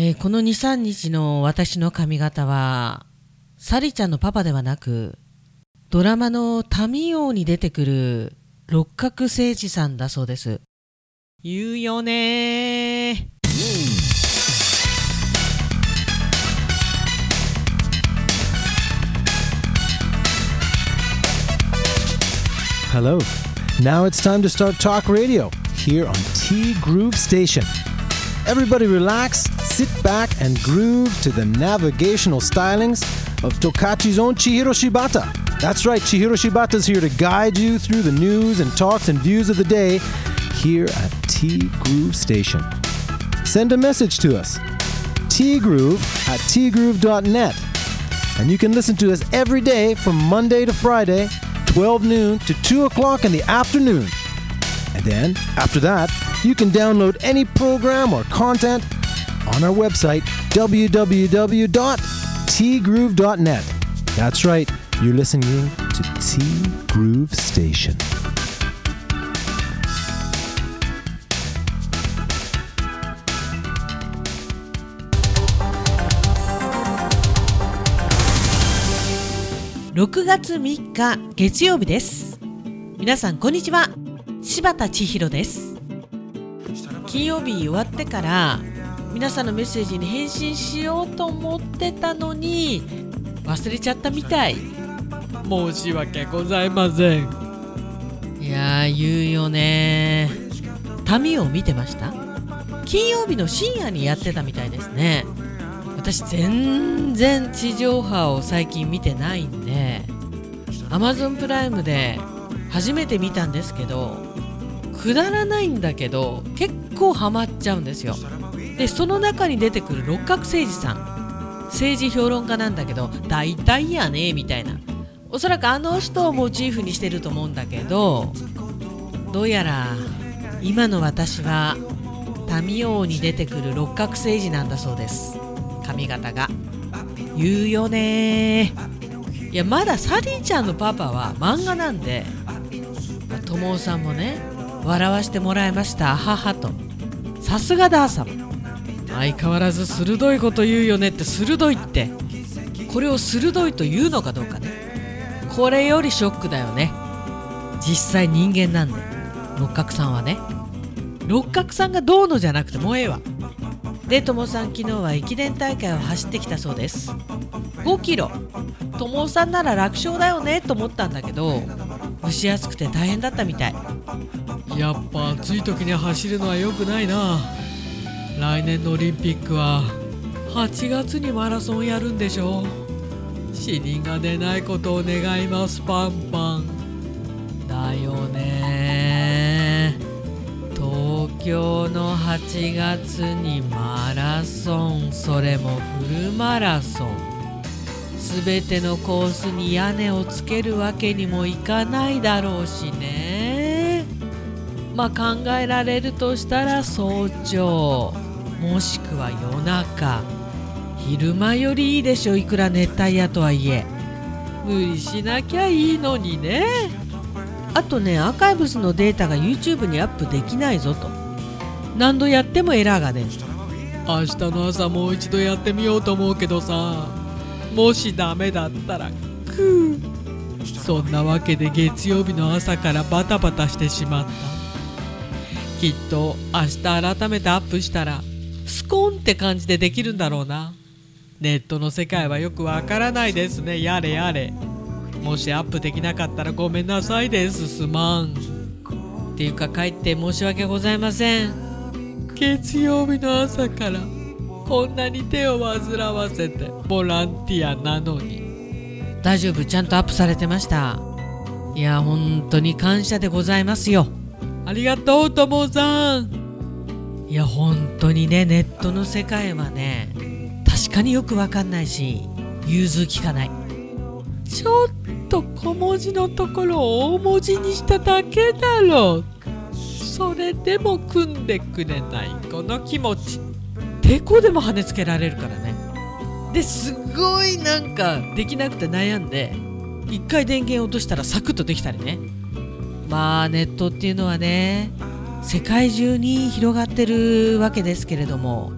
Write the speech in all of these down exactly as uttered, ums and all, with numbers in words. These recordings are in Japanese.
えーこのに、さんにちの私の髪型はサリちゃんのパパではなく、ドラマのタミオに出てくる六角誠治さんだそうです。言うよねー。 Hello. Now it's time to start Talk Radio here on T Groove Station. Everybody relax, sit back, and groove to the navigational stylings of Tokachi's own Chihiro Shibata. That's right, Chihiro Shibata's here to guide you through the news and talks and views of the day here at T Groove Station. Send a message to us, tgroove at tgroove dot net. And you can listen to us every day from Monday to Friday, twelve noon to two o'clock in the afternoon. And then, after that, you can download any program or content on our website, w w w dot t groove dot net. That's right, you're listening to T Groove Station. ろくがつみっか月曜日です。皆さんこんにちは、柴田千尋です。金曜日終わってから皆さんのメッセージに返信しようと思ってたのに忘れちゃったみたい。申し訳ございません。いやー、言うよねー。タミオ見てました？金曜日の深夜にやってたみたいですね。私全然地上波を最近見てないんで Amazon プライムで初めて見たんですけど、くだらないんだけど結構ハマっちゃうんですよ。でその中に出てくる六角誠治さん、政治評論家なんだけど大体やねみたいな、おそらくあの人をモチーフにしてると思うんだけど、どうやら今の私はタミオに出てくる六角誠治なんだそうです。髪型が言うよねー。いや、まだサリーちゃんのパパは漫画なんで、ともさんもね、笑わしてもらいました母と、さすがださ相変わらず鋭いこと言うよねって。鋭いってこれを鋭いと言うのかどうかね、これよりショックだよね。実際人間なんで、六角さんはね、六角さんがどうのじゃなくてもうええわ。で、ともさん昨日は駅伝大会を走ってきたそうです。ごキロ、ともさんなら楽勝だよねと思ったんだけど、蒸し暑くて大変だったみたい。やっぱ暑い時に走るのは良くないな。来年のオリンピックははちがつにマラソンやるんでしょ。死人が出ないことを願います。パンパンだよね。東京のはちがつにマラソン、それもフルマラソン。すべてのコースに屋根をつけるわけにもいかないだろうしね。まあ考えられるとしたら早朝、もしくは夜中。昼間よりいいでしょ、いくら熱帯夜とはいえ。無理しなきゃいいのにね。あとね、アーカイブスのデータが YouTube にアップできないぞと。何度やってもエラーが出る。明日の朝もう一度やってみようと思うけどさ、もしダメだったらくー。そんなわけで月曜日の朝からバタバタしてしまった。きっと明日改めてアップしたらスコーンって感じでできるんだろうな。ネットの世界はよくわからないですね。やれやれ。もしアップできなかったらごめんなさいです。すまん。っていうか帰って申し訳ございません。月曜日の朝からこんなに手を煩わせてボランティアなのに。大丈夫、ちゃんとアップされてました。いや本当に感謝でございますよ。ありがとうともさん。いや本当にね、ネットの世界はね、確かによくわかんないし融通きかない。ちょっと小文字のところを大文字にしただけだろう。それでも組んでくれないこの気持ち、てこでも跳ねつけられるからね。ですごいなんかできなくて悩んで、一回電源落としたらサクッとできたりね。まあネットっていうのはね、世界中に広がってるわけですけれども、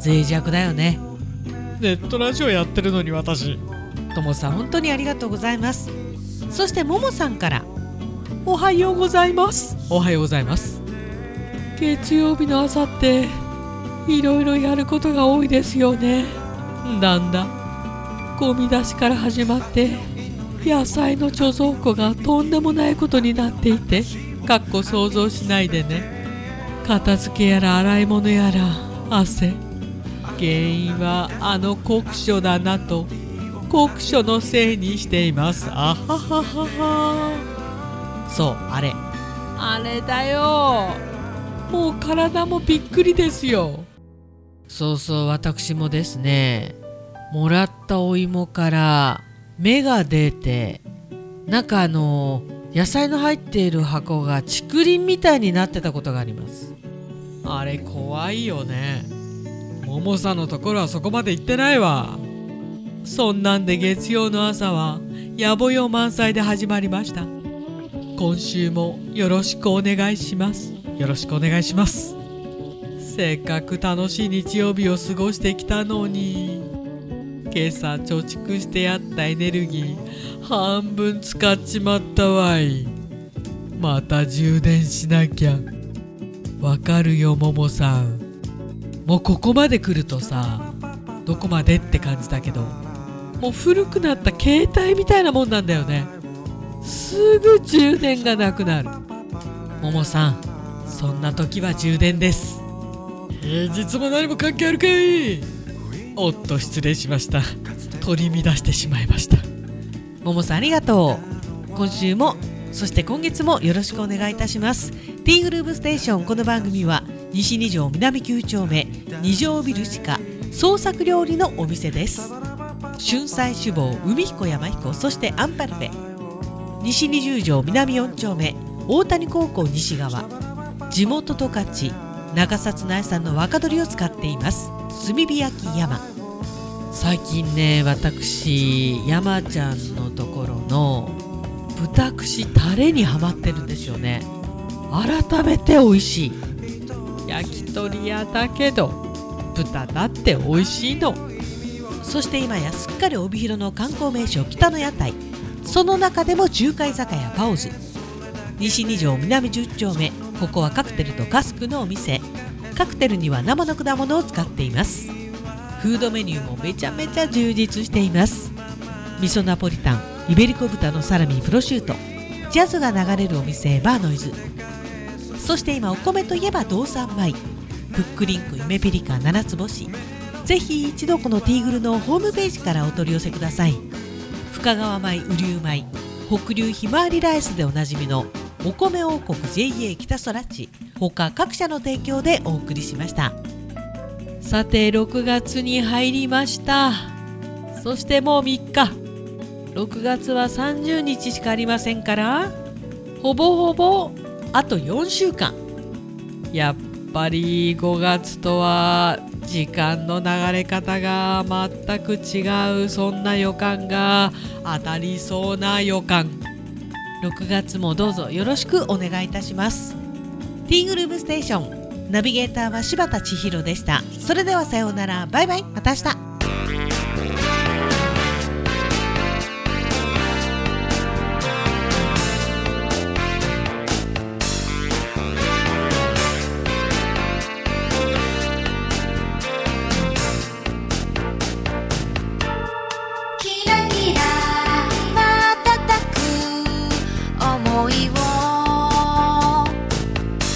脆弱だよね。ネットラジオやってるのに私。ともさん本当にありがとうございます。そしてももさんから、おはようございます。おはようございます。月曜日の朝っていろいろやることが多いですよね。だんだんゴミ出しから始まって野菜の貯蔵庫がとんでもないことになっていて、かっこ想像しないでね。片付けやら洗い物やら汗、原因はあの酷暑だなと酷暑のせいにしています。あはははは。そう、あれあれだよ。もう体もびっくりですよ。そうそう、私もですね、もらったお芋から芽が出て、中の野菜の入っている箱が竹林みたいになってたことがあります。あれ怖いよね。ももさんのところはそこまで行ってないわ。そんなんで月曜の朝は野暮用満載で始まりました。今週もよろしくお願いします。よろしくお願いします。せっかく楽しい日曜日を過ごしてきたのに、今朝貯蓄してやったエネルギー半分使っちまったわい。また充電しなきゃ。わかるよももさん。もうここまで来るとさ、どこまでって感じだけど、もう古くなった携帯みたいなもんなんだよね。すぐ充電がなくなる。ももさん、そんな時は充電です。平日も何も関係あるかい。おっと失礼しました。取り乱してしまいました。ももさんありがとう。今週もそして今月もよろしくお願いいたします。ティーグループステーション。この番組は西に条南きゅう丁目に条ビル地下創作料理のお店です。春菜酒坊海彦山彦、そしてアンパルフェ。西にじゅう条南よん丁目大谷高校西側、地元十勝中札内産の若鶏を使っています。炭火焼き山。最近ね、私山ちゃんのところの豚串タレにハマってるんですよね。改めて美味しい。焼き鳥屋だけど豚だって美味しいの。そして今やすっかり帯広の観光名所北の屋台、その中でも中華居酒屋パオズ。西に条南じゅう丁目、ここはカクテルとカスクのお店。カクテルには生の果物を使っています。フードメニューもめちゃめちゃ充実しています。味噌ナポリタン、イベリコ豚のサラミプロシュート、ジャズが流れるお店バーノイズ。そして今お米といえば道産米、プックリンク夢ピリカ七つ星。ぜひ一度このティーグルのホームページからお取り寄せください。深川米、雨竜米、北流ひまわりライスでおなじみのお米王国 ジェイエー 北空地、他各社の提供でお送りしました。さてろくがつに入りました。そしてもうみっか、ろくがつはさんじゅうにちしかありませんから、ほぼほぼあとよんしゅうかん。やっぱりごがつとは時間の流れ方が全く違う、そんな予感が当たりそうな予感。ろくがつもどうぞよろしくお願いいたします。ティーグループステーション、ナビゲーターは柴田千尋でした。それではさようなら、バイバイ、また明日。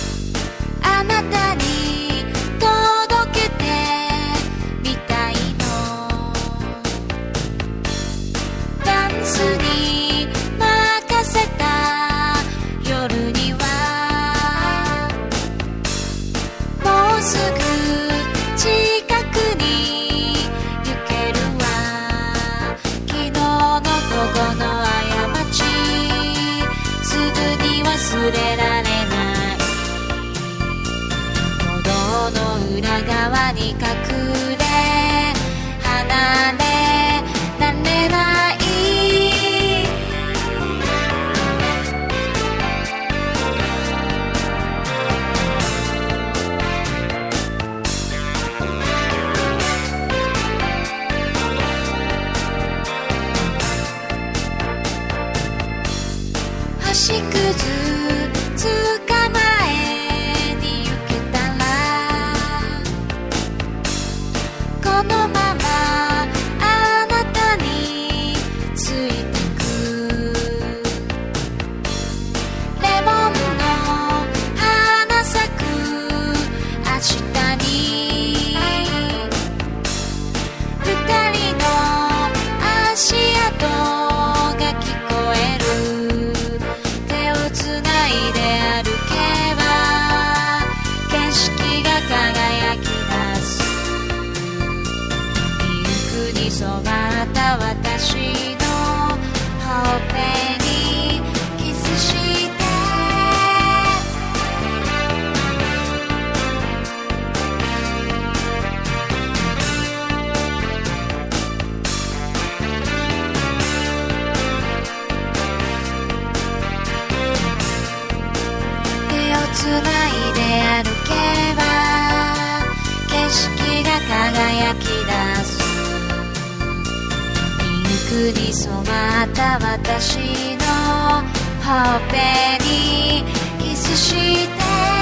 あなたに届けてみたいののままあなたについてく。レモンの花咲く明日に二人の足跡が聞こえる。手をつないで歩けば景色が輝き出す。ピンクに染まった私のほっぺにキスして。つないで歩けば景色が輝き出す。ピンクに染まった私のほっぺにキスして。